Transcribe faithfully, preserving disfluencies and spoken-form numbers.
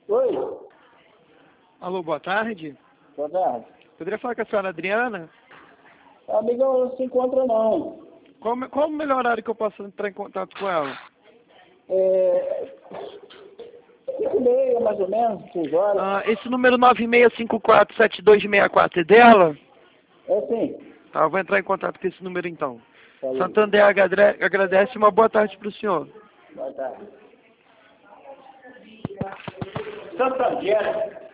Oi, Alô, boa tarde. boa tarde. Poderia falar com a senhora Adriana? Amiga, não se encontra não. Qual, qual o melhor horário que eu posso entrar em contato com ela? É... Cinco e meia, mais ou menos, seis horas. Ah, esse número nove seis cinco quatro sete dois seis quatro é dela? É sim. Tá, eu vou entrar em contato com esse número então. Falei. Santander agradece agradece, uma boa tarde para o senhor. Boa tarde. Santander.